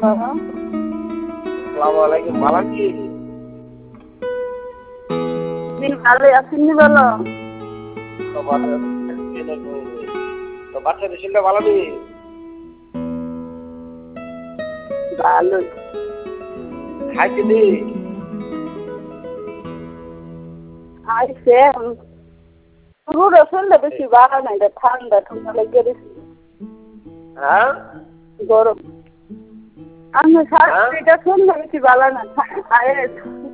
আসসালামু আলাইকুম, ভালো কি? ভালো আসেননি বলো। তো বাচ্চাদের শরীরটা ভালো নেই? ভালো খাইতে নেই? আইসে পুরো শরীরটা বেশি ভালো নাই, ঠান্ডা ঠান্ডা লেগে গেছে। হ্যাঁ, গরম আমি শরীরটা বেশি ভালো না।